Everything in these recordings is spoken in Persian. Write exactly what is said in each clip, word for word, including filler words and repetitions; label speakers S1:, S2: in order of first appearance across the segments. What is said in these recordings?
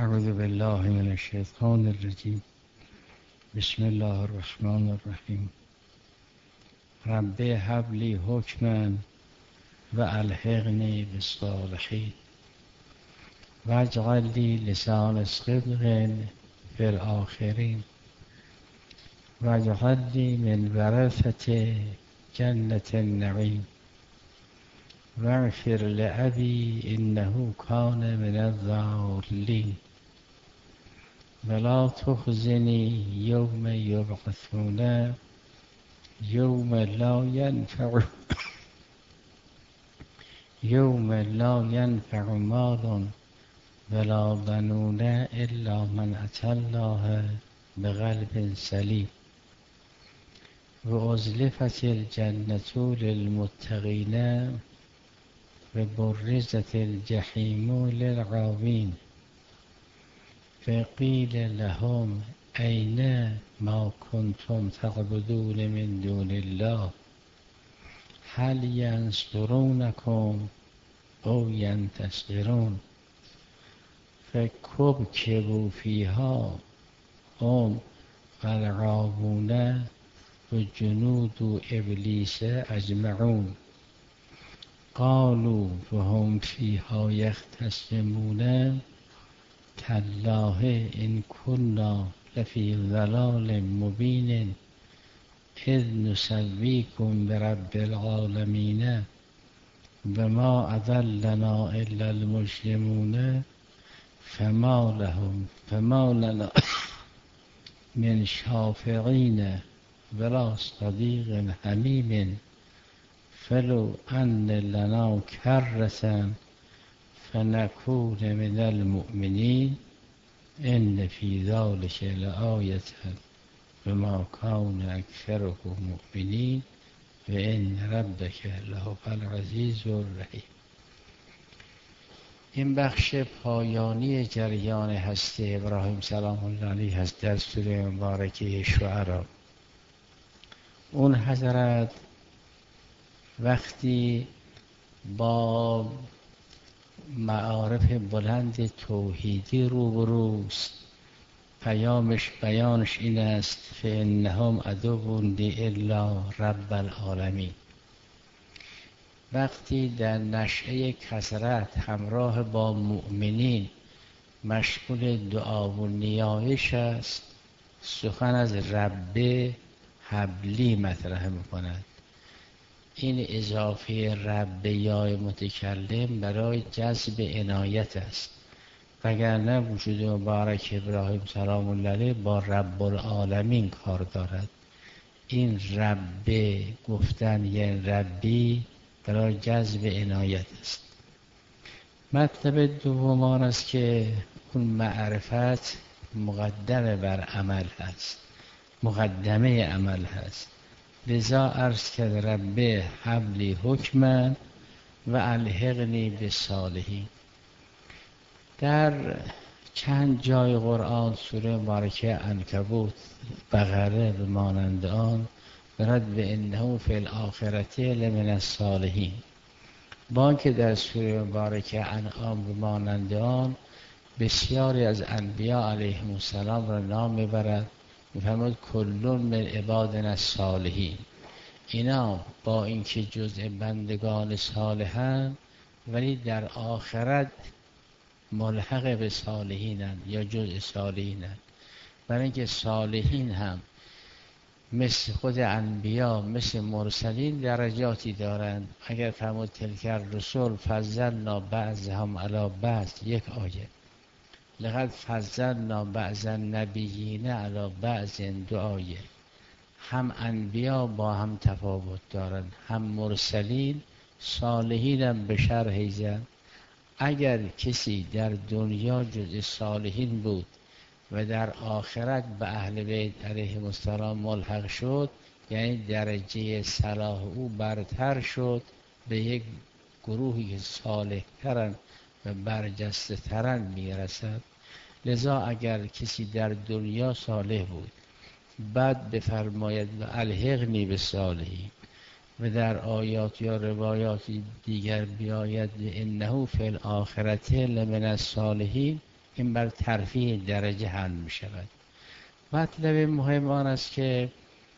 S1: اعوذ بالله من الشیطان الرجیم. بسم الله الرحمن الرحیم. رب هب لی حکما و الحقنی بالصالحین واجعل لی لسان صدق فی الآخرین واجعل لی من ورثة جنة النعیم واغفر لأبی انه کان من الضالین ولا تخزنی یوم یبعثون یوم لا ینفع یوم لا ینفع مال ولا بنون الا من اتى الله بقلب سلیم و ازلفت الجنة للمتقین و برزت الجحیم للغاوین فقیل لهم این ما کنتم تعبدون من دون الله هل ینصرونکم او ینتصرون فکبکبوا فیها هم والغاوون و جنود ابلیس اجمعون قالوا وهم فیها یختصمون تالله ان كنا لفی ضلال مبین اذ نسویکم برب العالمین و ما اضلنا الا المجرمون فما لهم فما لنا من شافعین ولا صدیق حمیم فلو ان لنا کرة فنكون من المؤمنین ان فی ذلک لآیة وما کان اکثرهم مؤمنین و ان ربک لهو العزیز الرحیم. این بخش پایانی جریان هستی ابراهیم سلام الله علیه هست در سوره مبارکه شعراء. اون حضرت وقتی با معارف بلند توحیدی روبروست، پیامش بیانش این است فانهم عدو لی الا رب العالمین. وقتی در نشأه کثرت همراه با مؤمنین مشغول دعا و نیایش است، سخن از رب حبلی مطرح می‌کند. این اضافه رب یای متکلم برای جذب عنایت است، وگرنه وجود مبارک ابراهیم سلام الله علیه با رب العالمین کار دارد. این رب گفتن یعنی ربی برای جذب عنایت است. مطلب دوم آن است که اون معرفت مقدمه بر عمل هست، مقدمه عمل هست. لذا عرض کرد رب هب لی حکما و الحقنی بالصالحین. در چند جای قرآن سوره مبارکه عنکبوت، بقره به مانند آن برد به انه فی الاخرة لمن الصالحین. با که در سوره مبارکه انعام به مانند آن بسیاری از انبیا علیهم السلام را نام میبرد، میفرماید کل من عبادنا الصالحین. اینا با اینکه جزء بندگان صالحن ولی در آخرت ملحق به صالحینن یا جزء صالحینن. برای اینکه صالحین هم مثل خود انبیا مثل مرسلین درجاتی دارند. اگر فرمود تلک الرسل فضلنا بعضهم علی بعض، یک آیه، لقد فضلنا بعض النبیین علی بعض، دو آیه. هم انبیا با هم تفاوت دارند، هم مرسلین، صالحین هم به شرح زن. اگر کسی در دنیا جز صالحین بود و در آخرت به اهل بیت علیهم السلام ملحق شد، یعنی درجه صلاح او برتر شد به یک گروهی صالح ترن و برجسته ترن میرسد. لذا اگر کسی در دنیا صالح بود بعد بفرماید و الحقنی بالصالحین و در آیات یا روایات دیگر بیاید انه فی الاخرة لمن الصالحین، این بر ترفیع درجه حل می شود. مطلب مهم آن است که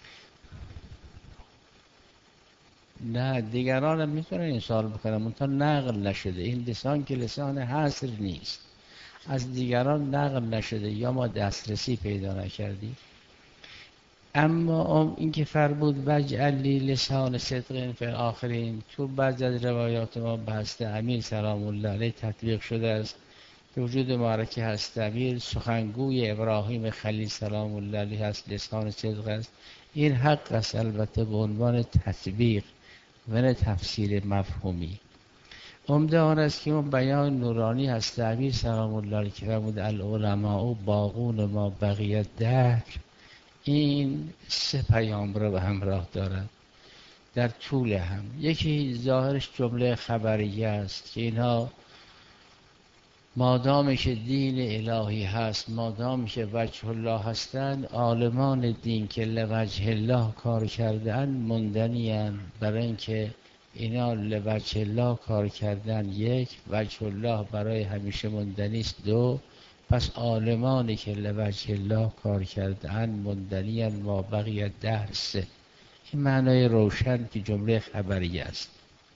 S1: نه دیگران هم میتونن این سوال بکنن، منتها نقل نشده. این لسان که لسان حصر نیست، از دیگران نقل نشده یا ما دسترسی پیدا نکردیم. اما این که فرمود وجعل لی لسان صدق فی الاخرین، تو بعضی از روایات ما به حضرت امیر سلام الله علیه تطبیق شده است که وجود مبارک حضرت امیر سخنگوی ابراهیم خلیل سلام الله علیه است، لسان صدق است. این حق است، البته به عنوان تطبیق و نه تفسیر مفهومی. عمده آن است که اون بیان نورانی حضرت امیر سلام الله علیه که فرمود العلماء باقون ما بقیت دهر، این سه پیام را به همراه دارد در طول هم. یکی ظاهرش جمله خبریه است که اینها مادامی که دین الهی هست، مادامی که وجه الله هستند، عالمان دین که لوجه الله کار کردن مندنی‌اند، برای اینکه اینا لوجه الله کار کردن یک، وجه الله برای همیشه مندنی است دو، پس عالمانی که لوجه الله کار کردن مندنی‌اند ما بقیت دهر سه. این معنای روشن که جمله خبری است.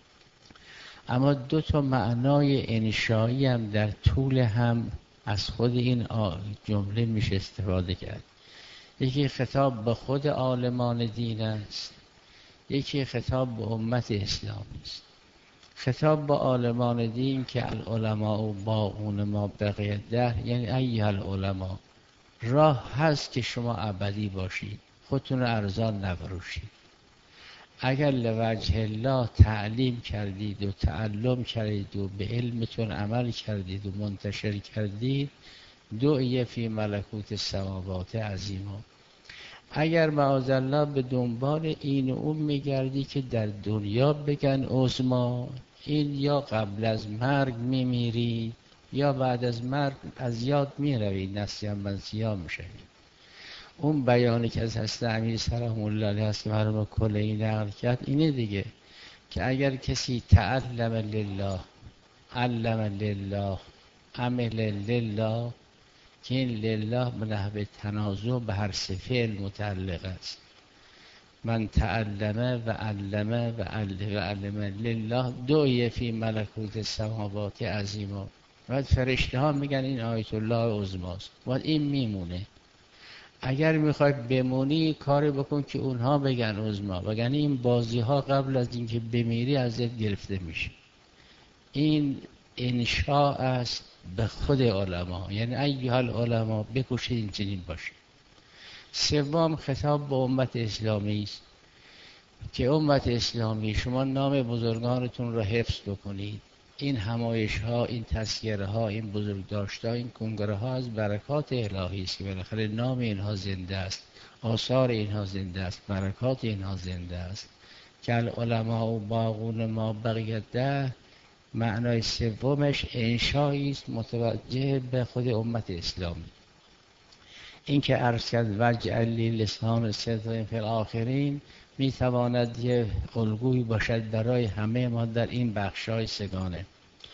S1: اما دو تا معنای انشایی هم در طول هم از خود این جمله میشه استفاده کرد. یکی خطاب به خود عالمان دین است، یکی خطاب به امت اسلامی است. خطاب به عالمان دین که العلماء باقون ما بقیت دهر، یعنی ایها العلماء، راه هست که شما ابدی باشید، خودتون رو ارزان نفروشید. اگر لوجه الله تعلیم کردید و تعلم کردید و به علمتون عمل کردید و منتشر کردید، دعیه فی ملکوت السماوات عظیما. اگر معاذالله به دنبال این و اون میگردی که در دنیا بگن عظما، این یا قبل از مرگ میمیری یا بعد از مرگ از یاد میروی، نسیان منسیان میشوی. اون بیانی که از حضرت امیر سلام الله علیه هست که مرحوم کلینی نقل کرد اینه دیگه، که اگر کسی تعلم لله، علم لله، عمل لله، که این لله به نحو تنازع به هر سه فعل متعلق است. من تعلم و علم و علم لله دعیه فی ملکوت السماوات عظیما. بعد فرشته ها میگن این آیت الله عظماست، بعد این میمونه. اگر میخوای بمونی کاری بکن که اونها بگن عظما، وگرنه این بازی ها قبل از اینکه بمیری ازت گرفته میشه. این انشاء است به خود علما، یعنی ایها العلماء بکوشید این چنین باشه. سوم خطاب به امت اسلامی است که امت اسلامی شما نام بزرگانتون را حفظ بکنید. این همایش ها، این تذکره ها، این بزرگداشت ها، این کنگره ها از برکات الهی است که بالاخره نام اینها زنده است، آثار اینها زنده است، برکات اینها زنده است. که العلماء و باقون ما بقیت ده، معنای سومش انشایی است متوجه به خود امت اسلامی. این که عرض کرد وجعل لی لسان صدق فی الاخرین، می تواند یه الگویی باشد برای همه ما در این بخشای سگانه.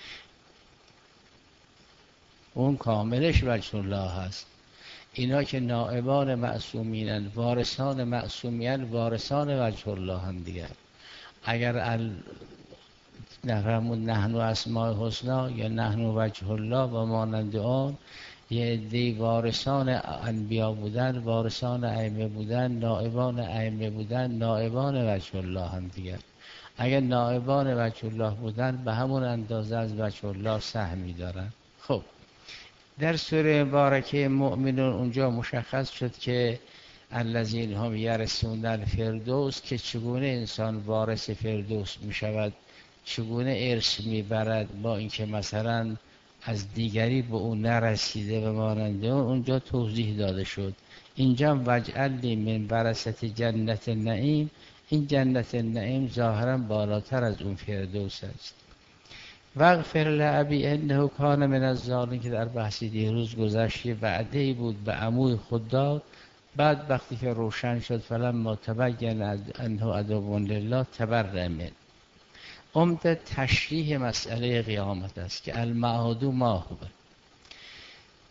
S1: اون کاملش وجه الله هست. اینا که نائبان معصومینن، وارثان معصومین، وارثان وجه الله هم دیگر. اگر ال نفرمون نحن اسماء الحسنا یا نحن وجه الله و مانند آن، یه عده وارثان انبیا بودن، وارثان ائمه بودن، نائبان ائمه بودن، نائبان وجه الله هم دیگر. اگر نائبان وجه الله بودن به همون اندازه از وجه الله سهمی دارن. خب در سوره مبارکه مؤمنون اونجا مشخص شد که الذین هم یرثون الفردوس، که چگونه انسان وارث فردوس می شود، چگونه ارث می برد با اینکه مثلا از دیگری به اون نرسیده و ماننده اون، اونجا توضیح داده شد. اینجا وجعل لی من ورثة جنت النعیم، این جنت النعیم ظاهرا بالاتر از اون فردوس است. واغفر لأبی انه کان من الظالمین، که در بحثی دیروز گذشته وعده‌ای بود به عموی خود داد، بعد وقتی که روشن شد فلما تبین انه عدو لله تبرأ منه. عمده تشریح مسئله قیامت است که المعاد ما هو.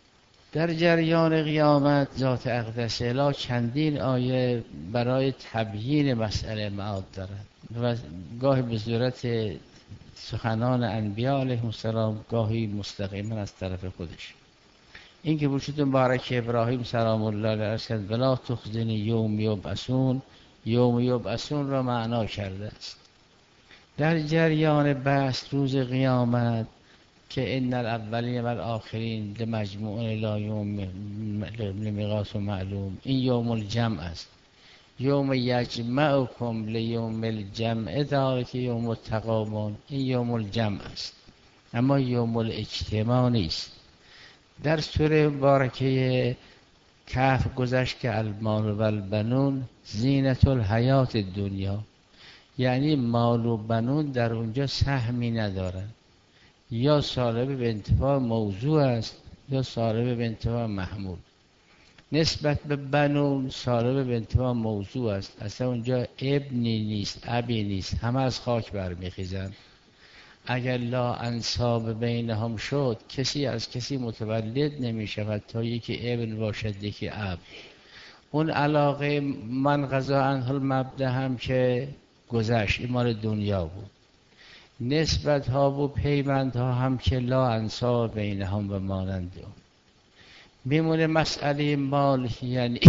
S1: در جریان قیامت ذات اقدس الهی چندین آیه برای تبیین مسئله معاد دارد و گاهی به صورت سخنان انبیاء علیهم السلام، گاهی مستقیما از طرف خودش. این که وجود مبارک ابراهیم سلام الله علیه ارشد بلا تخزنی یوم یبعثون، یوم یبعثون را معنا کرده است. در جریان بحث روز قیامت که ان الاولین و الاخرین لمجموعون الی یوم لمیقات معلوم، این یوم الجمع است. یوم یجمعکم لیوم الجمع ذالک یوم التغابن، این یوم الجمع است اما یوم الاجتماع نیست. در سوره مبارکه کهف گذشت که المال و البنون زینت الحیات دنیا، یعنی مال و بنون در اونجا سهمی ندارن، یا صالب به انتفاع موضوع است یا صالب به انتفاع محمول. نسبت به بنون صالب به انتفاع موضوع است، اصلا اونجا ابنی نیست، ابی نیست، همه از خاک برمیخیزن. اگر لا انساب بینهم شد، کسی از کسی متولد نمی شود تا یکی ابن باشد یکی اب. اون علاقه من قضا عنه المبدأ هم که گذشت، این مال دنیا بود. نسبت ها و پیوند ها هم که لا انساب بینهم و مانند اون. میمونه مسئله مال، یعنی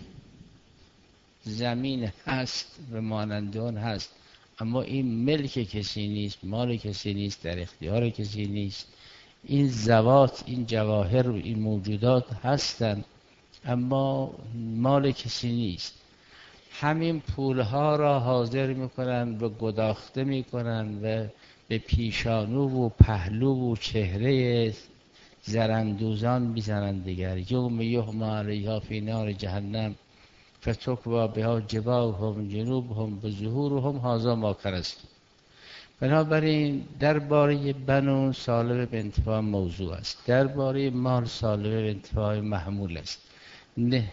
S1: زمین هست و مانند اون هست، اما این ملک کسی نیست، مال کسی نیست، در اختیار کسی نیست. این ذوات، این جواهر و این موجودات هستند اما مال کسی نیست. همین پولها را حاضر میکنن و گداخته میکنن و به پیشانو و پهلو و چهره زرندوزان میزنن دیگر. یوم یحمی علیها فی نار جهنم فتکوی بها جباههم جنوبهم بظهورهم هذا ما کنزتم. بنابراین درباره بنون صالب به انتفاع موضوع است، درباره مال صالب به انتفاع محمول است. نه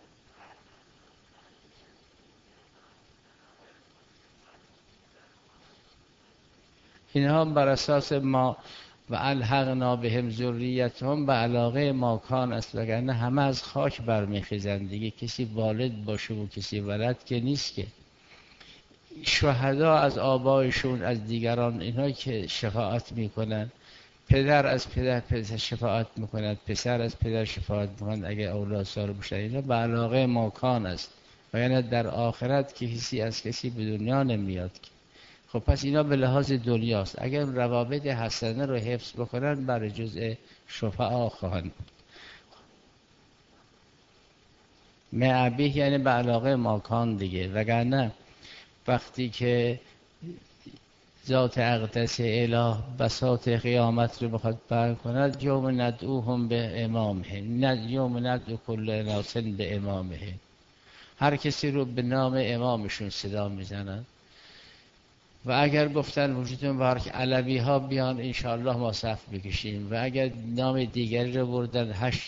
S1: اینها بر اساس ما و الحقنا بهم ذریتهم به علاقه ماکان است، وگرنه همه از خاک برمیخیزند دیگه. کسی والد باشه و کسی ولد که نیست که. شهدا از آبایشون، از دیگران، اینها که شفاعت میکنن، پدر از پدر پدر شفاعت میکند، پسر از پدر شفاعت میکند اگه اولاد سال باشن، اینا به علاقه ماکان است، وگرنه در آخرت که کسی از کسی به دنیا نمیاد. خب پس اینا به لحاظ دنیاست. اگر روابط حسنه رو حفظ بکنن برای جزء شفعا خواهند بود. معبیه یعنی به علاقه ماکان دیگه، وگرنه وقتی که ذات اقدس اله بساط قیامت رو بخواد بیان کند، یوم ندعوهم به امامه، یوم ندعو کل اناس به امامه، هر کسی رو به نام امامشون صدا میزنن. و اگر گفتن وجود مبارک علوی ها بیان انشاءالله ما صف بکشیم، و اگر نام دیگری رو بردن هشت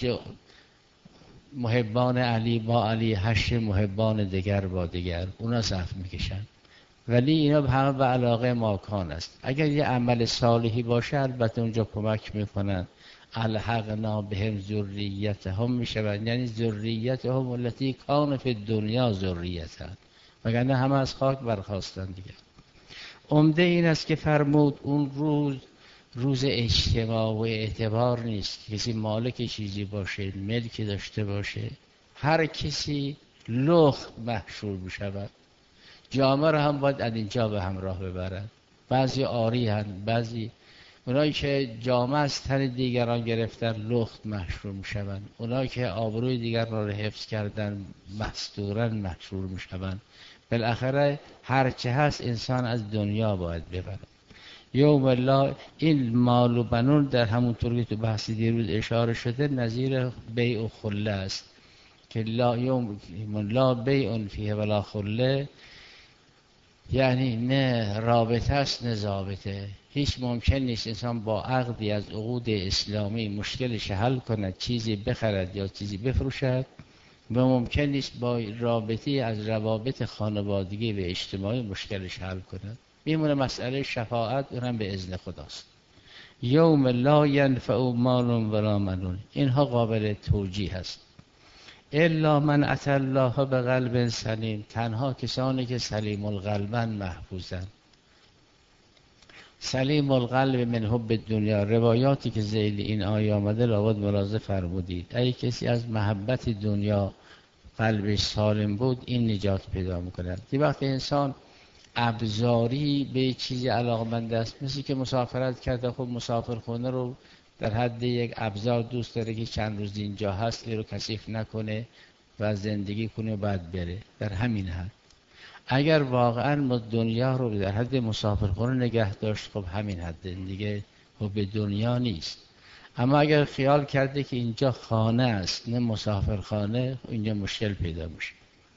S1: محبان علی با علی، هشت محبان دیگر با دیگر، اونا صف میکشن. ولی اینا همه به علاقه ماکان است. اگر یه عمل صالحی باشه البته اونجا کمک میکنن. الحقنا بهم ذریتهم میشون، یعنی ذریتهم التي کان فی الدنیا ذریتها، وگرنه همه از خاک برخاستن دیگه. عمده این است که فرمود اون روز روز اجتماع و اعتبار نیست، کسی مالک چیزی باشه، ملکی داشته باشه، هر کسی لخت محشور بشود. جامعه را هم باید از اینجا به همراه ببرن. بعضی آری هن، بعضی اونایی که جامعه از تن دیگران گرفتن لخت محشور میشون، اونایی که آبروی دیگران را حفظ کردن مستورن محشور میشون. بالاخره هرچه هست انسان از دنیا باید ببره. یوم الله، این مال و بنون در همون طوری که تو بحثی دیروز اشاره شده نظیر بیع و خله است که لا یوم لا بیع فیه ولا خله، یعنی نه رابطه است نه ضابطه. هیچ ممکن نیست انسان با عقدی از عقود اسلامی مشکلش حل کند، چیزی بخرد یا چیزی بفروشد، و ممکن نیست با رابطی از روابط خانوادگی و اجتماعی مشکلش حل کند. میمونه مسئله شفاعت، اونم به اذن خداست. یوم لا ینفع مال ولا بنون. اینها قابل توجیه هست. الا من اتى الله بقلب سلیم، تنها کسانی که سلیم القلبن محفوظن. سلیم القلب من حب دنیا، روایاتی که ذیل این آیه آمده لابد ملاحظه فرمودید. اگه کسی از محبت دنیا قلبش سالم بود، این نجات پیدا میکند. یه وقتی انسان ابزاری به چیزی علاقمند است، مثل که مسافرت کرده، خب مسافرخونه رو در حد یک ابزار دوست داره که چند روز اینجا هست این رو کثیف نکنه و زندگی کنه و بعد بره. در همین حد اگر واقعا ما دنیا رو در حد مسافرخونه نگه داشت، خب همین حد دیگه، خب به دنیا نیست. اما اگر خیال کرده که اینجا خانه است نه مسافرخانه، اینجا مشکل پیدا میشه.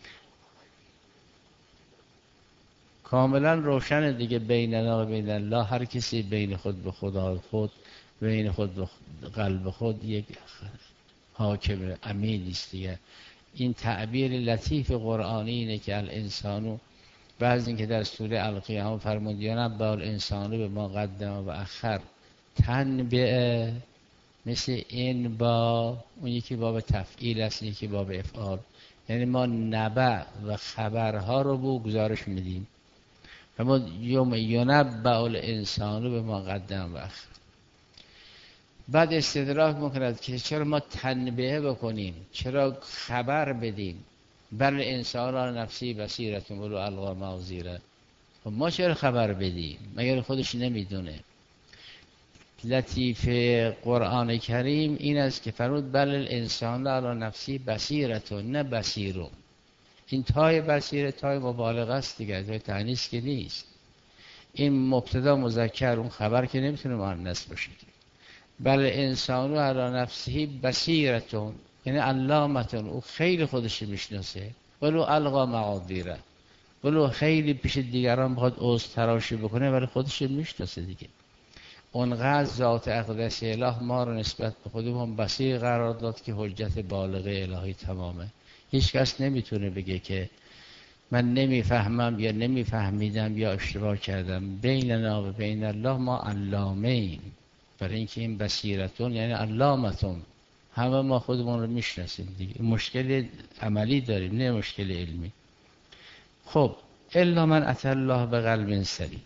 S1: کاملا روشن دیگه، بیننا و بین الله، هر کسی بین خود به خدا خود، بین خود به قلب خود یک حاکم امین است دیگه. این تعبیر لطیف قرآنی اینه که الانسانو، بعض این که در سوره القیامه فرمود یا نبا الانسانو به ما قدم و اخر، تنبئه مثل این با اون یکی باب تفعیل است، یکی باب افعال، یعنی ما نبع و خبرها رو به گزارش میدیم. اما یوم ینبأ الانسان به ما قدم و اخر. بعد استدراک میکند که چرا ما تنبیه بکنیم، چرا خبر بدیم. بل انسان را نفسی بصیرت ولو القی معذیره. خب ما چرا خبر بدیم مگر خودش نمیدونه؟ لطیف قرآن کریم این است که فرمود بل الانسان را نفسی بصیرت نه بصیرون. این تای بصیره تای مبالغه است دیگه، تای تانیث که نیست. این مبتدا مذکر، اون خبر که نمیتونه مؤنث باشه. بل انسانو علی نفسه بصیرتون، یعنی علامتون، او خیلی خودش میشناسه. ولو القی معاذیره، ولو خیلی پیش دیگران بخواد عذر تراشی بکنه ولی خودش میشناسه دیگه. اونقدر ذات اقدس اله ما رو نسبت به خودمون بصیر قرار داد که حجت بالغه الهی تمامه. هیچ کس نمیتونه بگه که من نمیفهمم یا نمیفهمیدم یا اشتباه کردم. بیننا و بین الله ما علامه ایم، برای اینکه این بصیرتون یعنی علامتون، همه ما خودمون رو میشناسیم دیگه. مشکل عملی داریم نه مشکل علمی. خب الا من اتى الله بقلب سلیم.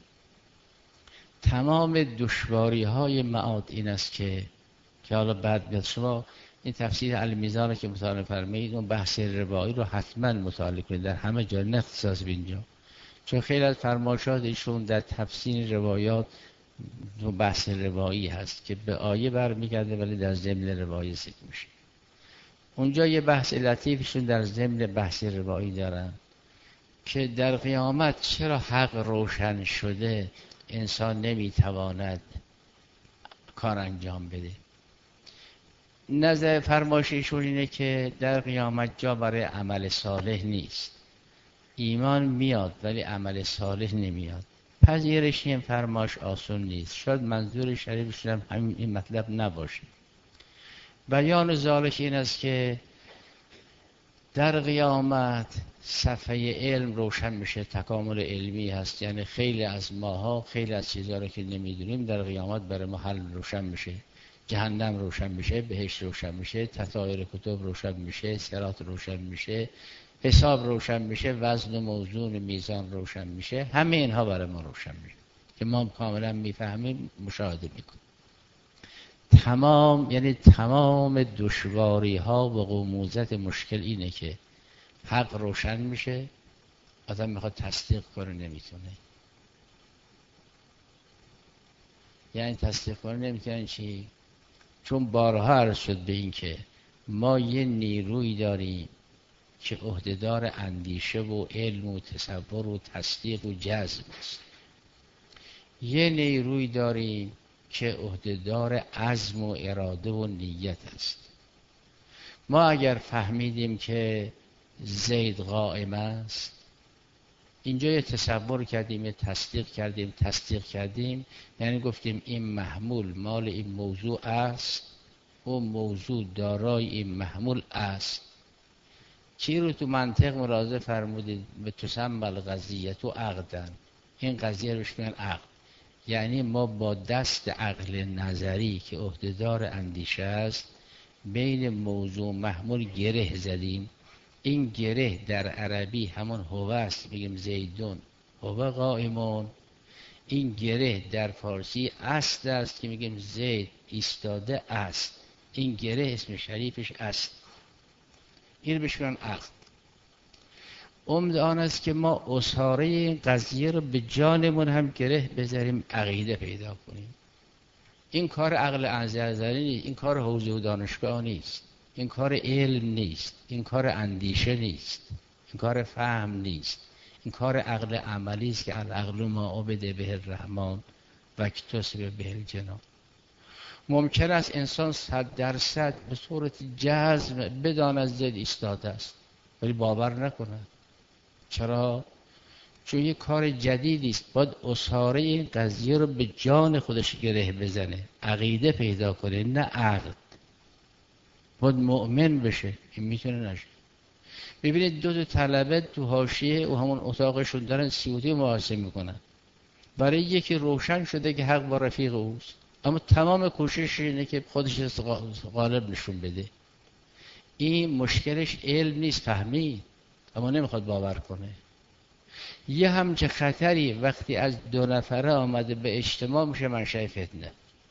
S1: تمام دشواری های معاد این است که که حالا بعد بیاد. شما این تفسیر المیزان که مطالعه فرمایید، اون بحث روایی رو حتما مطالعه کنید، در همه جا، نه اختصاص به اینجا، چون خیلی از فرمایشات ایشون در تفسیر روایات و بحث روایی هست که به آیه برمیگرده ولی در ضمن روایی ذکر میشه. اونجا یه بحث لطیفشون در ضمن بحث روایی دارن که در قیامت چرا حق روشن شده انسان نمیتواند کار انجام بده. نظر فرمایش ایشون اینه که در قیامت جا برای عمل صالح نیست. ایمان میاد ولی عمل صالح نمیاد. پذیرش این فرمایش آسون نیست. شاید منظور شریفشون هم همین این مطلب نباشه. بیان ذالک این است که در قیامت صفحه علم روشن میشه، تکامل علمی هست. یعنی خیلی از ماها خیلی از چیزها رو که نمیدونیم در قیامت برای ما حل روشن میشه. جهنم روشن میشه، بهشت روشن میشه، تطایر کتب روشن میشه، صراط روشن میشه، حساب روشن میشه، وزن و موزون میزان روشن میشه. همه اینها برای ما روشن میشه که ما کاملا میفهمیم، مشاهده میکنیم. تمام یعنی تمام دشواری ها و غموزت مشکل اینه که حق روشن میشه، آدم میخواد تصدیق کنه نمیتونه. یعنی تصدیق کنه نمیتونه چی؟ چون بارها عرض شد به این که ما یه نیروی داریم که عهدهدار اندیشه و علم و تصور و تصدیق و جذب است. یه نیروی داریم که عهدهدار عزم و اراده و نیت است. ما اگر فهمیدیم که زید قائم است، اینجا یه تصور کردیم، یه تصدیق کردیم. تصدیق کردیم یعنی گفتیم این محمول مال این موضوع است، اون موضوع دارای این محمول است. چی رو تو منطق ملاحظه فرمودید؟ به تسمى القضیه تو عقدن، این قضیه روش میگن عقد. یعنی ما با دست عقل نظری که عهدهدار اندیشه است بین موضوع محمول گره زدیم. این گره در عربی همون هو است، بگیم زیدون هو قائمون. این گره در فارسی است است که میگیم زید ایستاده است. این گره اسم شریفش است. این بهش میگن عقل. عمد آن است که ما اساره این قضیه رو به جانمون هم گره بذاریم، عقیده پیدا کنیم. این کار عقل انزلزلی نیست، این کار حوزه و دانشگاه نیست، این کار علم نیست، این کار اندیشه نیست، این کار فهم نیست، این کار عقل عملی است که العقل ما عبد به الرحمن و اکتسب به الجنان. ممکن است انسان صد درصد به صورت جزم بداند زید ایستاده است ولی باور نکنه. چرا؟ چون یه کار جدیدی است. باید اساره این قضیه رو به جان خودش گره بزنه، عقیده پیدا کنه، نه عقل. باید مؤمن بشه. این میتونه نشه. ببینید دو تا طلبه تو حاشیه و همون اتاقشون دارن سیوطی محاسبه میکنن. برای یکی روشن شده که حق با رفیق اوست، اما تمام کوشش اینه که خودش غالب نشون بده. این مشکلش علم نیست، فهمی، اما نمیخواد باور کنه. یه همچه خطری وقتی از دو نفره آمده به اجتماع میشه منشأ فتنه.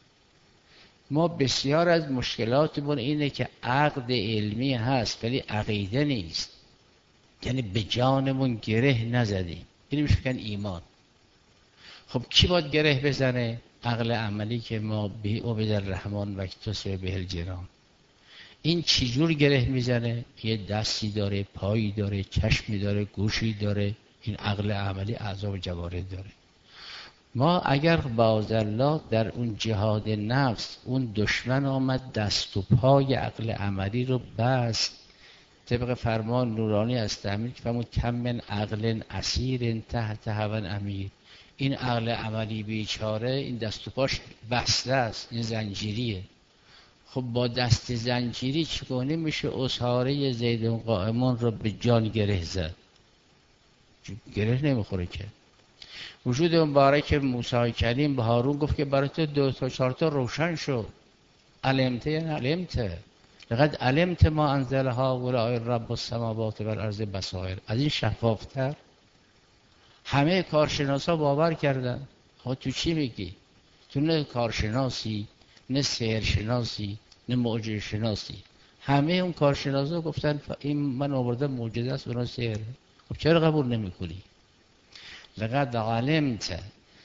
S1: ما بسیار از مشکلاتمون اینه که عقد علمی هست ولی عقیده نیست، یعنی به جانمون گره نزدیم. اینو میشه میگن ایمان. خب کی باید گره بزنه؟ عقل عملی که ما به عبد الرحمن و اکتسب به الجنان. این چجور گره میزنه؟ یه دستی داره، پایی داره، چشمی داره، گوشی داره. این عقل عملی اعضا و جوارح داره. ما اگر باذالله در اون جهاد نفس اون دشمن آمد دست و پای عقل عملی رو بست، طبق فرمان نورانی از تعمیر که فرمود کم من عقل اسیر تحت هوی امیر. این عقل عملی بیچاره این دست و پاش بسته است، این زنجیریه. خب با دست زنجیری چگونه میشه اساره زید قائمون رو به جان گره زد؟ گره نمیخوره که. وجود مبارک موسی کلیم به هارون گفت که برای تو دو تا چهار تا روشن شد. علمت یعنی علمت لقد علمت ما انزلها هؤلاء رب السماوات والارض بصائر. از این شفافتر همه کارشناسا باور کردن. ها تو چی میگی؟ تو نه کارشناسی، نه سحرشناسی، نه معجزه شناسی. همه اون کارشناسا گفتن این من آوردم معجزه است اونا سحر. خب چرا قبول نمیکنی؟ لقد علمت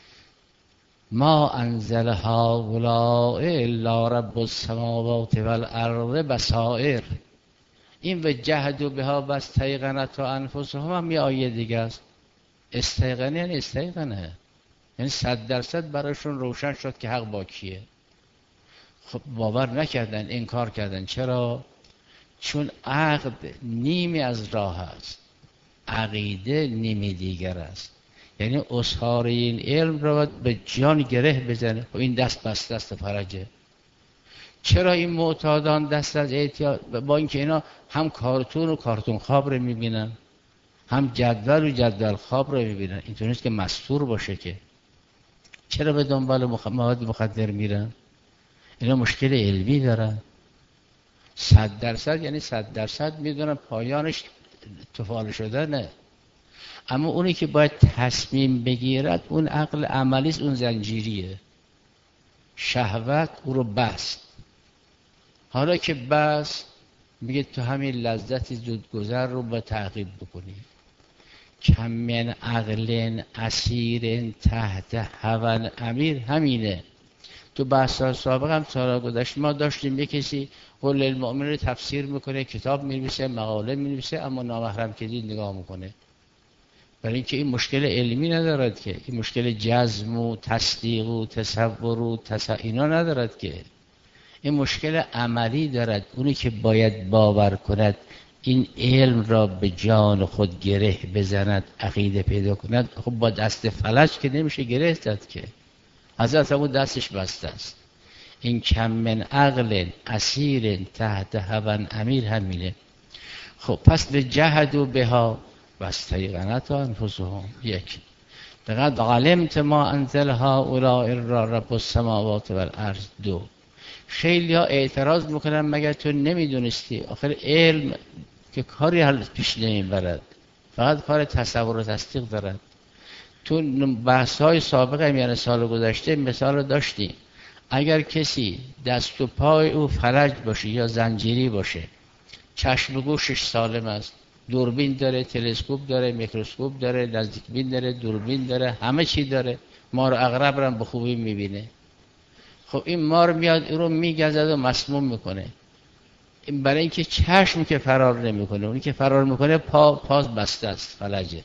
S1: ما انزل هؤلاء الا رب السماوات والارض بصائر. این و جهدوا بها واستیقنتها انفسهم هم یه آیه دیگه است. استیقنه یعنی استیقنه، یعنی صد درصد براشون روشن شد که حق با کیه. خب باور نکردن، انکار کردن. چرا؟ چون عقل نیمی از راه است، عقیده نیمی دیگر است. یعنی اسحار این علم رو به جان گره بزنه. خب این دست بسته دست فرجه. چرا این معتادان دست از اعتیاد؟ با اینکه اینا هم کارتون و کارتون خواب رو میبینن، هم جدول و جدول خواب رو میبینن. اینطور نیست که مستور باشه که. چرا به دنبال مخ... مواد مخدر میرن؟ اینا مشکل علمی دارن. صد درصد یعنی صد درصد میدونن پایانش تفال شده نه. اما اونی که باید تصمیم بگیرد اون عقل عملیست، اون زنجیریه. شهوت او رو بست. حالا که بست میگه تو همین لذت زودگذر رو با تعقیب بکنی. کم من عقل اسیر تحت هوی امیر. همینه. تو بحث سابق هم سال گذشته ما داشتیم یه کسی قول المؤمن رو تفسیر میکنه، کتاب می‌نویسه، مقاله می‌نویسه، اما نامحرم که دید نگاه میکنه. برای اینکه این مشکل علمی ندارد که، این مشکل جزم و تصدیق و تصور و تص... اینا ندارد که، این مشکل عملی دارد. اونی که باید باور کند، این علم را به جان خود گره بزند، عقیده پیدا کند. خب با دست فلج که نمیشه گره زد که. حضرت همون دستش بسته است. این کم من عقل اسیر تحت هوی امیر همینه. خب پس به جهدوا بها واستیقنتها انفسهم. یک لقد علمت ما انزل هؤلاء را رب السماوات والارض. دو، خیلی ها اعتراض میکنن مگر تو نمیدونستی؟ آخر علم که کاری حل پیش نمیبرد، فقط کار تصور و تصدیق دارد. تو بحث های سابق هم یعنی سال گذشته مثال رو داشتیم. اگر کسی دست و پای او فلج باشه یا زنجیری باشه، چشم و گوشش سالم است، دوربین داره، تلسکوپ داره، میکروسکوپ داره، نزدیک بین داره، دوربین داره، همه چی داره، مار و عقرب رو به خوبی میبینه. خب این مار میاد این رو میگزد و مسموم میکنه. این برای اینکه چشم که فرار نمیکنه، اونی که فرار میکنه پا پاس بسته است، فلجه.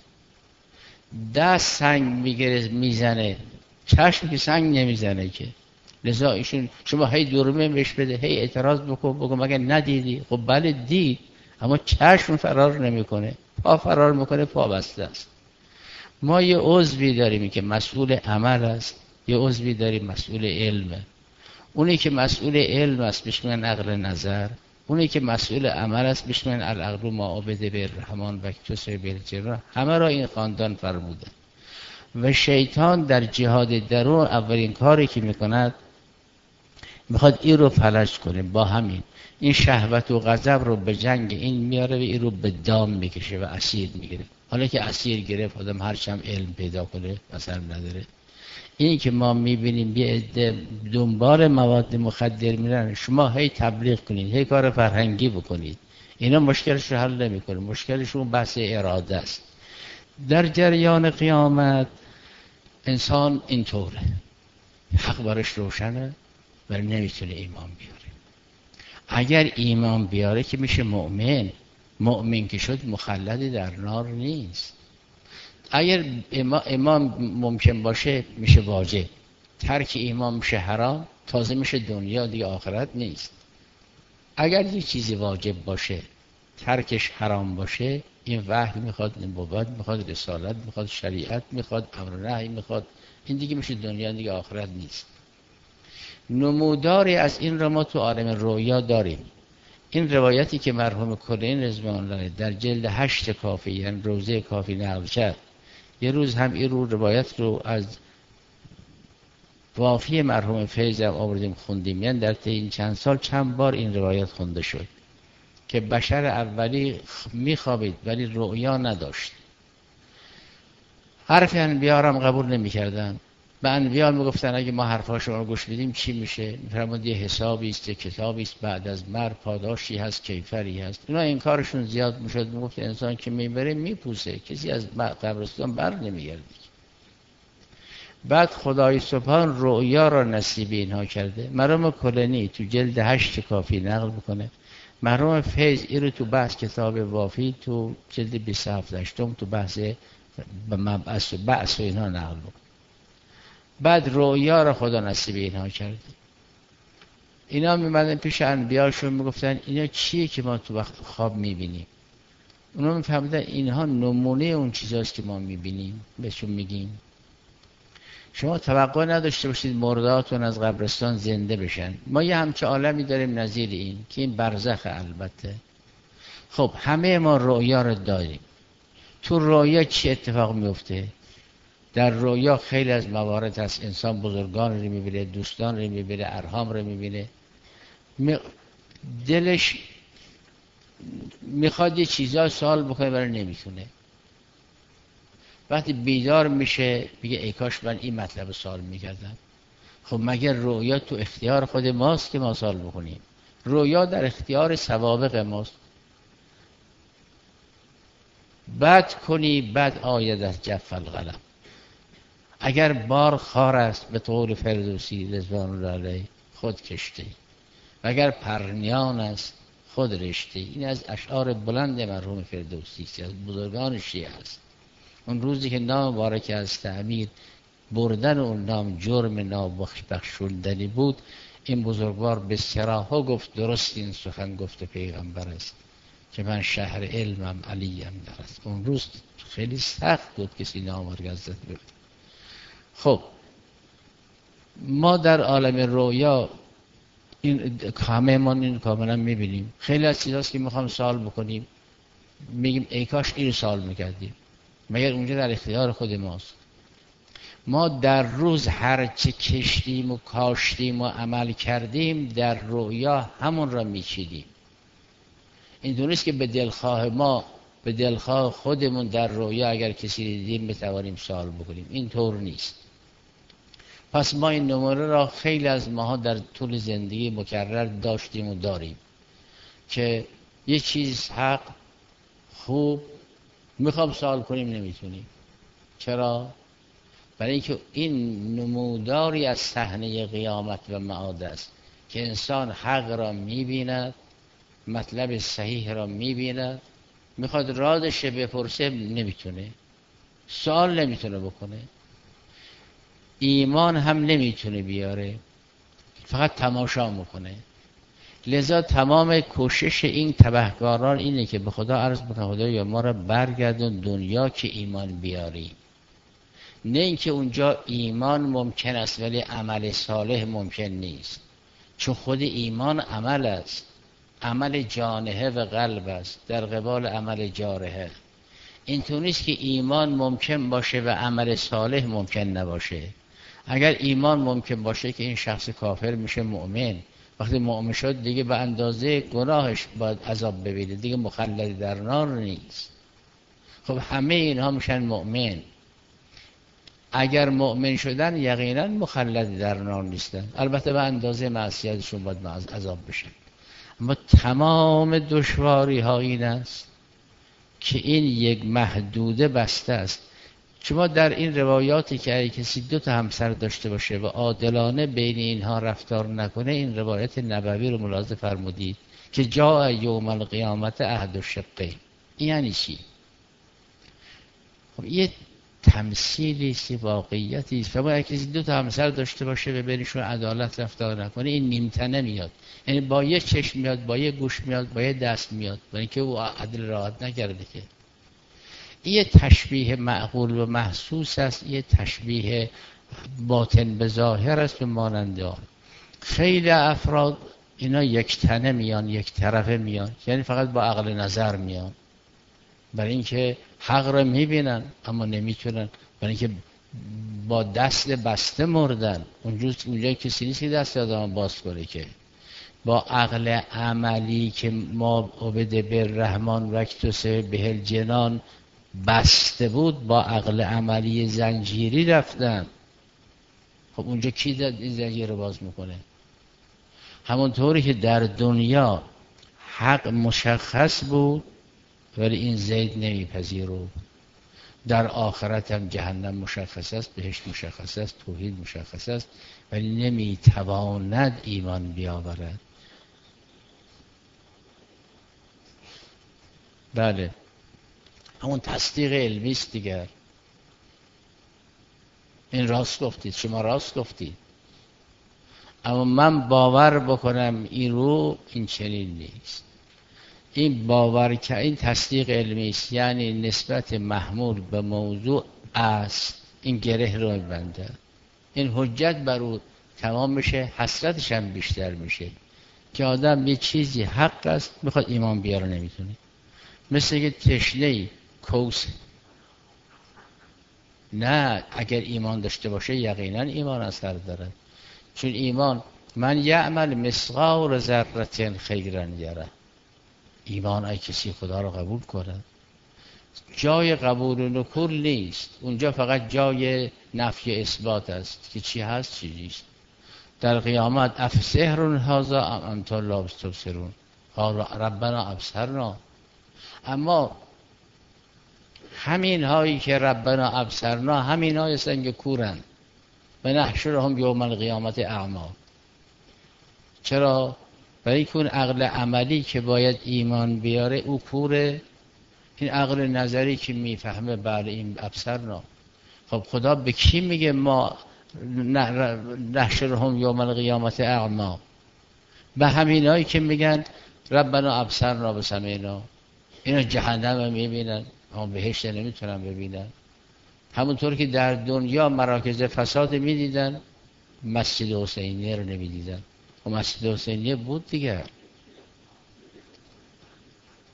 S1: دست سنگ میگیره میزنه، چشم که سنگ نمیزنه که. لذا ایشون شما هی دوربین بهش بده، هی اعتراض بکن، بگو مگه ندیدی؟ خب بله دید، اما چشم فرار نمیکنه، پا فرار میکنه، پا بسته است. ما یه عضوی داریم که مسئول عمل است، یه عضوی داریم مسئول علمه. اونی که مسئول علم است بهش میگن عقل نظر، اونی که مسئول عمل است بهش میگن العقل ما عبد بالرحمن و اکتسب بالجبر. همه را این خاندان فرموده. و شیطان در جهاد درون اولین کاری که میکند میخواد این رو فلج کنه. با همین این شهوت و غضب رو به جنگ این میاره و این رو به دام میکشه و اسیر میگیره. حالا که اسیر گرفت آدم هرچم علم پیدا کنه اثر نداره. این که ما میبینیم یه عده دنبال مواد مخدر میرن، شما هی تبلیغ کنید، هی کار فرهنگی بکنید، اینا مشکلش رو حل نمیکنه. مشکلشون بحث اراده است. در جریان قیامت انسان اینطوره، حق برش روشنه ولی نمیتونه ایمان بیاره. اگر ایمان بیاره که میشه مؤمن. مؤمن که شد مخلدی در نار نیست. اگر ایمان ممکن باشه میشه واجب، ترک ایمان میشه حرام، تازه میشه دنیا، دیگه آخرت نیست. اگر یه چیزی واجب باشه ترکش حرام باشه، این وحی میخواد، نبوت میخواد، رسالت میخواد، شریعت میخواد، امر نهی میخواد، این دیگه میشه دنیا، دیگه آخرت نیست. نموداری از این را ما تو عالم رویا داریم. این روایتی که مرحوم کلینی رضوان الله در جلد هشت کافی یعنی روزه کافی نقل کرد، یه روز هم این رو روایت رو از وافی مرحوم فیض هم آوردیم خوندیم. یعنی در طی این چند سال چند بار این روایت خونده شد که بشر اولی میخوابید ولی رؤیا نداشت. حرف انبیا هم قبول نمیکردن. به انبیا میگفتن اگه ما حرفاشون رو گوش بدیم چی میشه؟ میفرمود یه حسابی است، یه کتابی است، بعد از مرگ پاداشی هست، کیفری هست. اینا این کارشون زیاد میشد. میگفت انسان که میبره میپوسه، کسی از قبرستان بر نمیگرده. بعد خدای سبحان رؤیا را نصیب اینها کرده. مرحوم کلینی تو جلد هشت کافی نقل میکنه. مرحوم فیض این رو تو بحث کتاب وافی تو جلد بیست و هفت تو بحث مبعث و بعث و اینها نقل میکنه. بعد رؤیا را خدا نصیب اینها کرده. اینا میمدن پیش انبیاشون میگفتن اینا چیه که ما تو وقت خواب میبینیم؟ اونا میفهمیدن اینها نمونه اون چیزاست که ما میبینیم. بهشون میگیم شما توقع نداشته باشید مرداتون از قبرستان زنده بشن. ما یه همچه عالمی داریم نظیر این که این برزخ. البته خب همه ما رؤیا رو داریم. تو رؤیا چی اتفاق میفته؟ در رؤیا خیلی از موارد هست انسان بزرگان رو میبینه، دوستان رو میبینه، ارحام رو میبینه، دلش میخواد یه چیزا سوال بکنه ولی نمیتونه. وقتی بیدار میشه میگه ای کاش من این مطلب سوال میکردم. خب مگر رؤیا تو اختیار خود ماست که ما سوال بکنیم؟ رؤیا در اختیار سوابق ماست. بد کنی بد آید از جف القلم. اگر بار خار است به طور فردوسی رضوان الله علیه خود کشته، و اگر پرنیان است خود رشته. این از اشعار بلند مرحوم فردوسی است، از بزرگان شیعه است. اون روزی که نام مبارک از تعمیر بردن اون نام جرم نابخشودنی بود، این بزرگوار به صراحه گفت درست این سخن گفت پیغمبر است که من شهر علمم علیم در است. اون روز خیلی سخت بود کسی نامرگ ازت بود. خب ما در عالم رویا این همه ما این کاملا میبینیم. خیلی از چیزاست که میخوام سوال بکنیم میگیم ای کاش این سوال میکردیم. مگر اونجا در اختیار خود ماست؟ ما در روز هر چه کشتیم و کاشتیم و عمل کردیم در رویا همون را میچیدیم. این دونست که به دلخواه ما، به دلخواه خودمون در رویا اگر کسی دیدیم بتوانیم سوال بکنیم. این طور نیست. پس ما این نمونه را خیلی از ماها در طول زندگی مکرر داشتیم و داریم که یه چیز حق خوب میخوام سوال کنیم نمیتونیم. چرا؟ برای اینکه این نموداری از صحنه قیامت و معاد است که انسان حق را میبیند، مطلب صحیح را میبیند، میخواد رادش بپرسه نمیتونه، سوال نمیتونه بکنه، ایمان هم نمیتونه بیاره، فقط تماشا میکنه. لذا تمام کوشش این تبهکاران اینه که به خدا عرض بکنه خدایا ما را برگردون دنیا که ایمان بیاری. نه اینکه اونجا ایمان ممکن است ولی عمل صالح ممکن نیست، چون خود ایمان عمل است، عمل جانحه و قلب است در قبال عمل جارحه. اینطور نیست که ایمان ممکن باشه و عمل صالح ممکن نباشه. اگر ایمان ممکن باشه که این شخص کافر میشه مؤمن، وقتی مؤمن شد دیگه به اندازه گناهش باید عذاب ببینه، دیگه مخلد در نار نیست. خب همه اینها میشن مؤمن. اگر مؤمن شدن یقینا مخلد در نار نیستن، البته به اندازه معصیتشون باید عذاب بشن. اما تمام دشواری ها این است که این یک محدوده بسته است. شما در این روایاتی که اگه کسی دو تا همسر داشته باشه و عادلانه بین اینها رفتار نکنه، این روایت نبوی رو ملاحظه فرمودید که جاء یوم القیامت احد الشقین. این یعنی چی؟ خب یه تمثیلی است، واقعیتی است. و اگه کسی دو تا همسر داشته باشه و بینشون عدالت رفتار نکنه، این نیمتنه میاد، یعنی با یه چشم میاد، با یه گوش میاد، با یه دست میاد، برای اینکه او عدل رعایت نکرده. که یه تشبیه معقول و محسوس است، یه تشبیه باطن به ظاهر است و مانند آن. خیلی افراد اینا یک تنه میان، یک طرفه میان، یعنی فقط با عقل نظر میان، برای اینکه حق را میبینن اما نمیتونن، برای اینکه با دست بسته مردن. اونجا اونجا کسی نیست که دست آدم باز کنه، که با عقل عملی که ما عبد بالرحمن وکتس بهل جنان بسته بود، با عقل عملی زنجیری رفتن. خب اونجا کی داد این زنجیر رو باز میکنه؟ همونطوری که در دنیا حق مشخص بود ولی این زید نمیپذیرو، در آخرت هم جهنم مشخص است، بهشت مشخص است، توحید مشخص است، ولی نمیتواند ایمان بیاورد. بله، همون تصدیق علمی است دیگر. این راست گفتید، شما راست گفتید، اما من باور بکنم این رو این چنین نیست. این باور که این تصدیق علمی است، یعنی نسبت محمول به موضوع است، این گره رو میبنده، این حجت بر او تمام میشه، حسرتش هم بیشتر میشه که آدم یه چیزی حق است میخواد ایمان بیاره نمیتونه. مثل که تشنه کوس، نه اگر ایمان داشته باشه یقینا ایمان اثر داره، چون ایمان من یعمل مثقال ذره خیرا یره. ایمان ای کسی خدا رو قبول کنه، جای قبول و نکول نیست، اونجا فقط جای نفی اثبات است که چی هست چی نیست. در قیامت افسحر هذا ام انتم لا تبصرون قال ربنا ابصرنا. اما همین هایی که ربنا ابصرنا همین هایی هستن که کورن و نحشرهم یوم القیامت اعمی. چرا؟ برای اینکه اون عقل عملی که باید ایمان بیاره او کوره، این عقل نظری که میفهمه بله این ابصرنا. خب خدا به کی میگه ما نحشرهم یوم القیامت اعمی؟ به همین هایی که میگن ربنا ابصرنا بسمعنا. اینا جهنم هم میبینن اما بهشت نمیتونن ببینن. همونطور که در دنیا مراکز فساد میدیدن، مسجد حسینیه رو نمیدیدن. و مسجد حسینیه بود دیگر.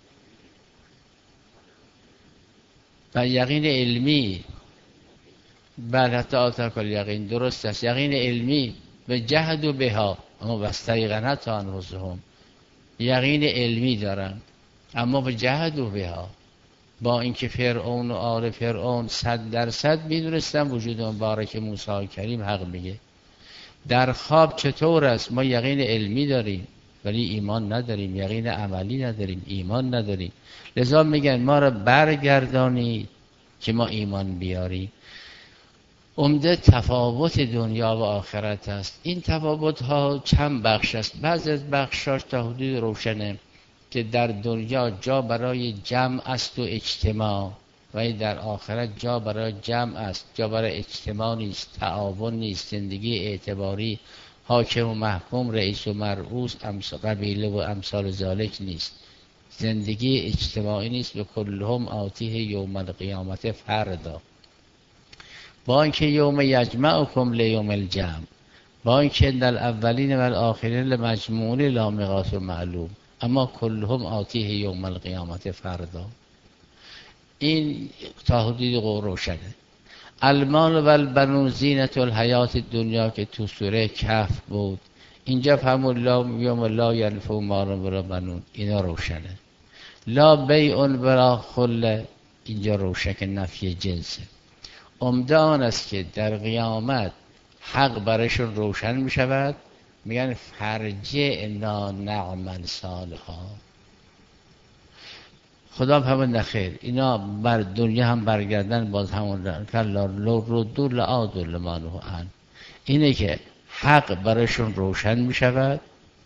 S1: و یقین علمی بل حتی آتاک الیقین، درست است، یقین علمی و جهد و بها، اما واستیقنتها انفسهم، یقین علمی دارن اما به جهد و بها، با اینکه فرعون و آل فرعون صد درصد میدونستن وجود مبارک موسی کریم حق میگه. در خواب چطور است؟ ما یقین علمی داریم ولی ایمان نداریم، یقین عملی نداریم، ایمان نداریم. لذا میگن ما را برگردانید که ما ایمان بیاریم. عمده تفاوت دنیا و آخرت است. این تفاوت ها چند بخش است. بعض از بخشاش تا حدود روشنه که در دنیا جا برای جمع است و اجتماع، و در آخرت جا برای جمع است، جا برای اجتماع نیست، تعاون نیست، زندگی اعتباری، حاکم و محکوم، رئیس و مرئوس، قبیله و امثال ذالک نیست، زندگی اجتماعی نیست. و کلهم آتیه یوم القیامت فردا، با اینکه یوم یجمعکم لیوم الجمع، با اینکه در الاولین و الاخرین لمجموعون الی میقات معلوم، اما کلهم آتیه یوم القیامت فردا. این تا حدود روشنه. المال و البنون زینت الحیات دنیا که تو سوره کهف بود، اینجا فهمون لا یوم لا ینفع مال ولا بنون، اینا روشنه. لا بیع ولا خله، اینجا روشن که نفی جنسه. عمده آن است که در قیامت حق برایشون روشن می شود، میگن فرجعنا نعمل صالحا. خدا فرمود نخیر، اینا بر دنیا هم برگردن باز همون کلا لو ردوا لعادوا لما نهوا عنه. اینه که حق برایشون روشن می شود،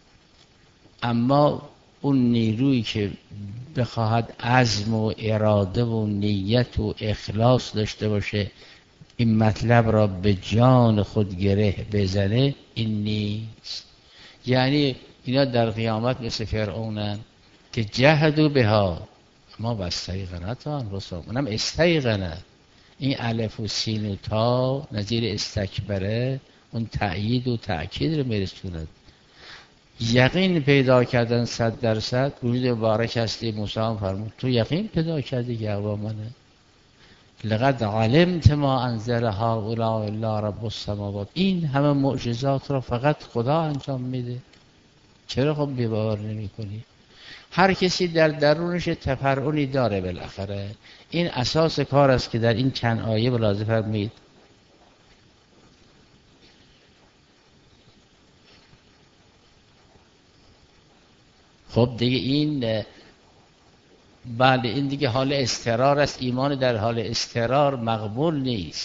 S1: اما اون نیرویی که بخواهد عزم و اراده و نیت و اخلاص داشته باشه این مطلب را به جان خود گره بزنه، این نیست. یعنی اینا در قیامت مثل فرعونن که جهدوا بها اما واستیقنتها انفسهم، اونم استیقنه. این الف و سین و تا نظیر استکبره، اون تأیید و تأکید رو میرسوند. یقین پیدا کردن صد درصد. وجود مبارک هستی موسی هم فرمود تو یقین پیدا کردی که اقوا منه، لقد علمت ما انزل هؤلاء الا رب السماوات. این همه معجزات را فقط خدا انجام میده، چرا خب باور نمی کنی؟ هر کسی در درونش تفرعونی داره بالاخره. این اساس کار است که در این چند آیه ملاحظه فرمایید. خب دیگه این بله این دیگه حال استقرار است. ایمان در حال استقرار مقبول نیست،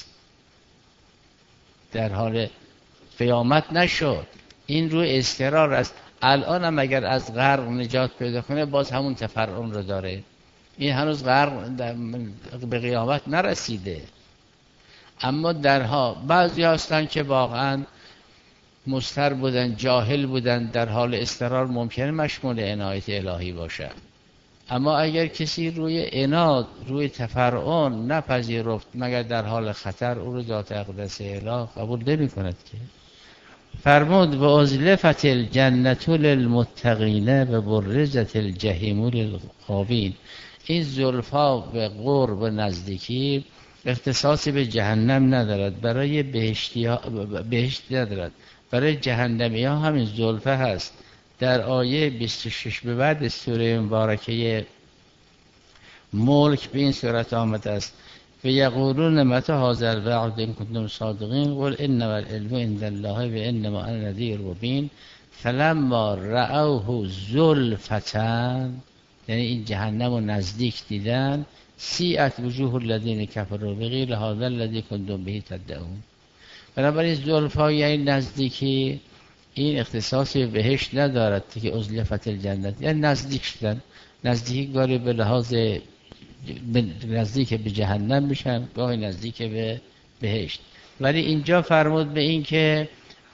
S1: در حال قیامت نشد، این روی استقرار است. الان هم اگر از غرق نجات پیدا کنه باز همون تفرعون رو داره. این هنوز غرق به قیامت نرسیده. اما درها بعضی هستن که واقعا مضطر بودن، جاهل بودن، در حال استقرار ممکنه مشمول عنایت الهی باشه. اما اگر کسی روی عناد، روی تفرعون نپذیرفت مگر در حال خطر، او رو ذات اقدس اله قبول نمی کند که. فرمود و ازلفت الجنة للمتقین و برزت الجحیم للغاوین. این زلفا به قرب و نزدیکی اختصاصی به جهنم ندارد، برای بهشتی ها بهشت ندارد، برای جهنمی ها همین زلفه هست. در آیه بیست و شش به بعد سوره مبارکه ملک به این صورت آمده است و یقولون متى هذا الوعد ان کنتم صادقین قل انما العلم عند الله و انما انا نذیر مبین فلما رأوه زلفة، یعنی این جهنم رو نزدیک دیدن، سیئت وجوه الذین کفروا وقیل هذا الذی کنتم به تدعون. بنابراین زلفا یعنی نزدیکی، این اختصاصی بهشت ندارد که ازلفت الجنت، یعنی نزدیک شدن. نزدیکی گاهی به لحاظ نزدیک به جهنم میشن، گاهی نزدیک به بهشت. ولی اینجا فرمود به این که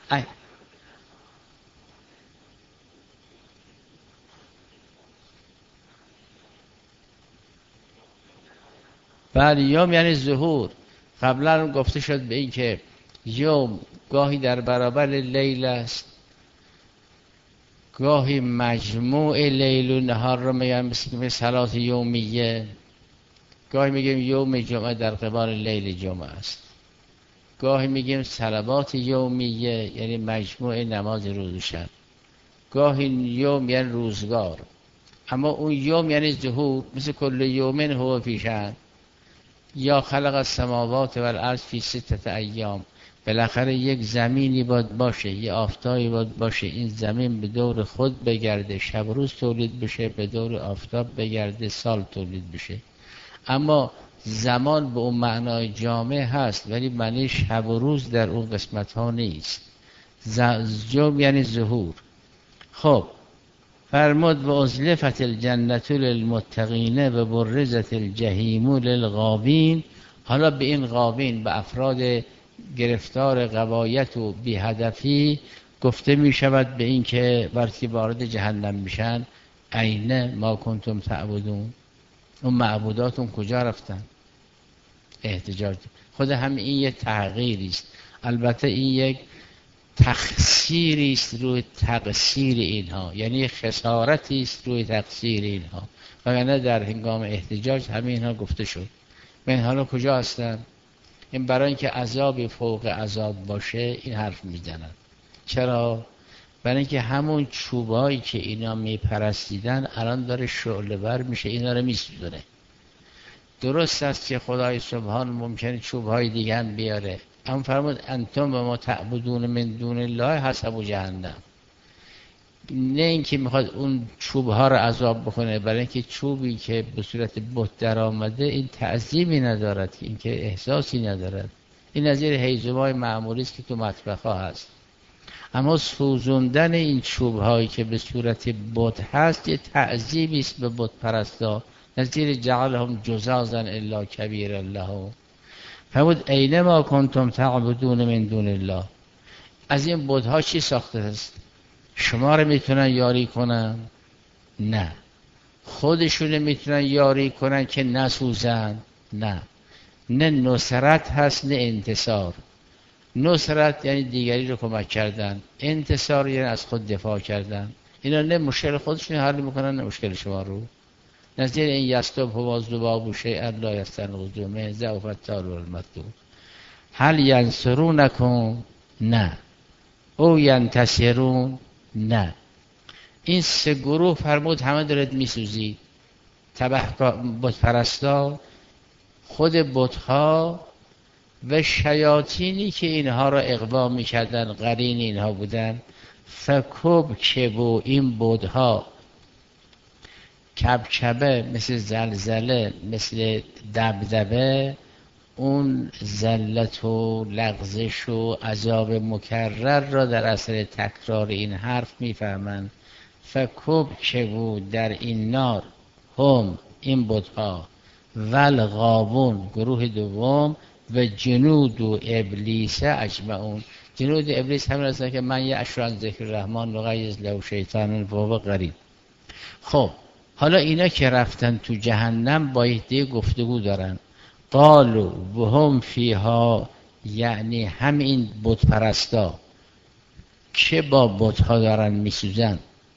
S1: بعد یوم یعنی ظهور. قبلا گفته شد به این که یوم گاهی در برابر لیل است، گاهی مجموع لیل و نهار رو میگن مثل صلات یومیه، گاهی میگیم یوم جمعه در قبال لیل جمعه است. گاهی میگیم صلوات یومیه یعنی مجموع نماز روز و شب، گاهی یوم یعنی روزگار، اما اون یوم یعنی ظهور، مثل کل یومن هو فی شأن، یا خلق السماوات والارض فی ستة ایام. بالاخره یک زمینی باید باشه، یه آفتابی باید باشه، این زمین به دور خود بگرده، شب و روز تولید بشه، به دور آفتاب بگرده، سال تولید بشه. اما زمان به اون معنای جامع هست، ولی معنی شب و روز در اون قسمت ها نیست. یوم یعنی ظهور. خب فرمود و ازلفت الجنت للمتقین و برزت الجحیم للغاوین. حالا به این غاوین، به افراد گرفتار غوایت و بی هدفی گفته می شود به این که وقتی وارد جهنم میشن، عین ما کنتم تعبدون، اون معبوداتون کجا رفتن؟ احتجاج. خود هم این یک تغییری است. البته این یک تقصیری است روی تقصیر اینها، یعنی خسارتی است روی تقصیر اینها، وگرنه در هنگام احتجاج همه اینها گفته شد. من حالا کجا هستن؟ این برای اینکه عذاب فوق عذاب باشه این حرف میزنن. چرا؟ برای اینکه همون چوبایی که اینا میپرستیدن الان داره شعله ور میشه، اینا رو میسوزونه. درست است که خدای سبحان ممکنه چوبهای دیگه هم بیاره، اما فرمود انتم و ما تعبدون من دون الله حسب جهنم. نه اینکه میخواد اون چوبها رو عذاب بکنه، برای اینکه چوبی که به صورت بت در آمده این تعظیمی ندارد، که اینکه احساسی ندارد. این نظیر هیزم‌های معمولی است که تو مطبخ‌ها هست. اما سوزوندن این چوب‌هایی که به صورت بت هست یه تعظیمی است به بت پرستا، نظیر جعلهم جزازا الا کبیر الله. فرمود اینما کنتم تعبدون من دون الله. از این بت‌ها چی ساخته است؟ شما رو میتونن یاری کنن؟ نه. خودشون میتونن یاری کنن که نسوزن؟ نه. نه نصرت هست نه انتصار. نصرت یعنی دیگری رو کمک کردن، انتصار یعنی از خود دفاع کردن. اینا نه مشکل خودشون حل میکنن نه مشکل شما رو. نظیر این یستب هوا ذباب شیئا لا یستنقذ منه ضعف الطالب والمطلوب. هل ینصرونکم؟ نه. او ینتصرون؟ نه. این سه گروه فرمود همه دارد میسوزید. تبه بت پرستا، خود بتها و شیاطینی که اینها را اغوا میکردن، قرین اینها بودن. فکب کبو، این بتها کبکبه، مثل زلزله، مثل دبدبه، اون ذلت و لغزش و عذاب مکرر را در اثر تکرار این حرف میفهمند. فکب کبو، در این نار، هم این بتها، والغابون گروه دوم، و جنود و ابلیس اجمعون. جنود ابلیس همین هستن که من یه اشران ذکر رحمان و غیز لو شیطان و قریب. خب حالا اینا که رفتن تو جهنم با یه گفتگو دارن. قالوا و هم فیها، یعنی همین بت پرستا که با بتها دارن میسوزن،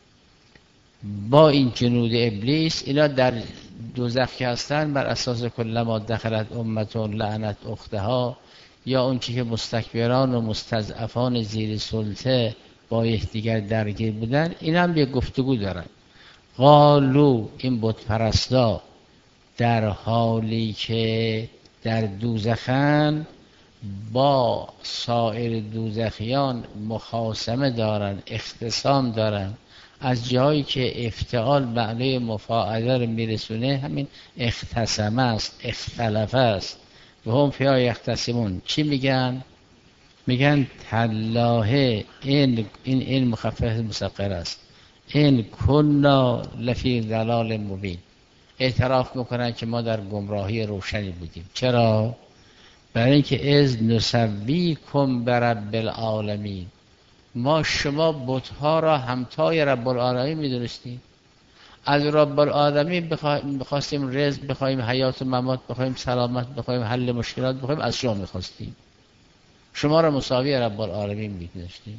S1: با این جنود ابلیس، اینا در دوزخ که هستن بر اساس کلما دخلت امتون لعنت اختها، یا اون چی که مستکبران و مستضعفان زیر سلطه با یکدیگر درگیر بودن، این هم یه گفتگو دارن. قالو، این بت پرستا در حالی که در دوزخن با سایر دوزخیان مخاصمه دارن، اختصام دارن. از جایی که افتعال معنی مفاعله رو میرسونه همین اختصمه است، اختلفه است. و هم فیا یختصمون، چی میگن؟ میگن تالله این این این مخفف مسقر است، این کنا لفی ضلال مبین. اعتراف میکنن که ما در گمراهی روشنی بودیم. چرا؟ برای اینکه از نسویکم برب العالمین، ما شما بتها را همتای رب العالمین میدونستیم. از رب العالمین بخواستیم رزق بخوایم، حیات و ممات بخوایم، سلامت بخوایم، حل مشکلات بخوایم، از شما میخواستیم. شما را مساوی رب العالمین میدونستیم.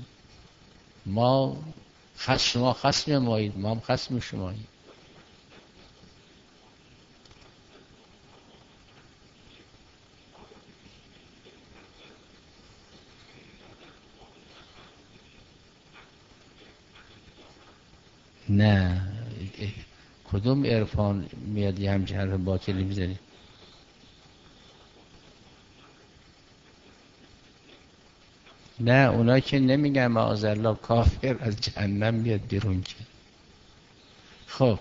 S1: ما خصم شما خصم مایید، ما هم خصم شمایید. نه کدوم عرفان میاد یه همچین حرف باطلی میزنی؟ نه اونا که نمیگن معاذالله کافر از جهنم میاد بیرون که. خب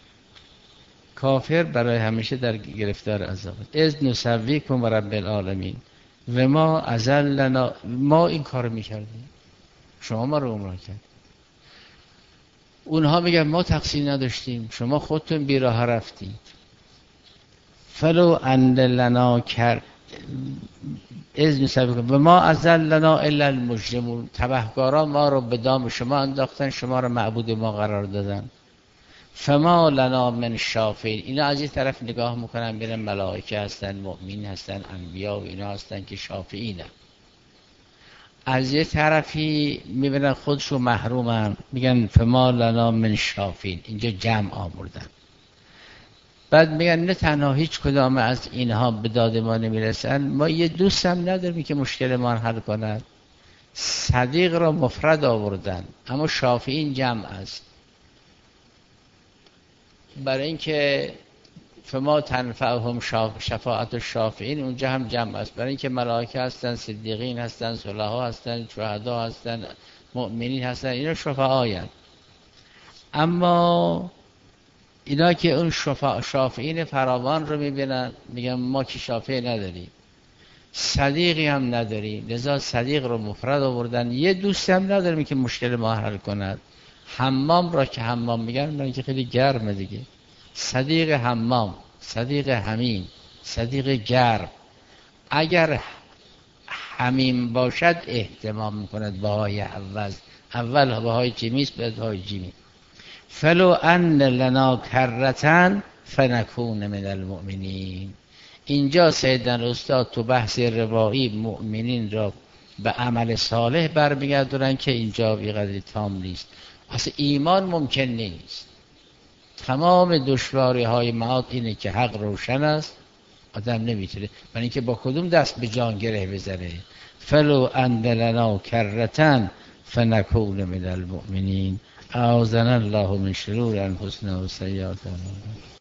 S1: کافر برای همیشه در گرفتار عذاب. اذ نسویکم و رب العالمین و ما ازلنا، ما این کارو میکردیم شما ما رو گمراه کرد. اونها میگن ما تقصیر نداشتیم شما خودتون بیراه رفتید. فلو ان لنا کر اذن سبکم و ما ازلنا الا المجرمون، تبهکاران ما رو به دام شما انداختن، شما رو معبود ما قرار دادن. فما لنا من شافعین، اینا از این طرف نگاه میکنن میرن ملائکه هستن، مؤمن هستن، انبیا و اینا هستن که شافعینه، از یه طرفی میبینن خودشو محرومن میگن فما لنا من شافعین، اینجا جمع آوردن. بعد میگن نه تنها هیچ کدام از اینها به داد ما نمیرسن، ما یه دوست هم نداریم که مشکل ما حل کند. صدیق را مفرد آوردن اما شافعین جمع است، برای اینکه فما تنفعهم شفاعت الشافعین اونجا هم جمع است، برای اینکه ملائکه هستن، صدیقین هستن، صلحا هستن، شهدا هستن، مؤمنین هستن، اینا شفعاین. اما اینا که اون شفا شافعین فراوان رو میبینن میگن ما که شافعی نداریم، صدیقی هم نداریم، لذا صدیق رو مفرد آوردن. یه دوست هم نداریم که مشکل ما حل کند. حمام را که حمام میگن میگن که خیلی گرمه دیگه، صدیق حمام، صدیق حمیم، صدیق گرم. اگر حمیم باشد اهتمام میکند بهای عوض، اول بهای جیمیست بعد بهای جیمی. فلو ان لنا کرتن فنکون من المؤمنین. اینجا سیدن استاد تو بحث روایی مؤمنین را به عمل صالح برمیگردونن که اینجا بیقدری تام نیست، اصلا ایمان ممکن نیست. تمام دشواری های معاد اینه که حق روشن است، آدم نمیتونه، برای اینکه با کدوم دست به جان گره بزنه. فلو ان لنا کرتن فنکون من المؤمنین. اعوذنا الله من شرور انفسنا و سیئات اعمالنا.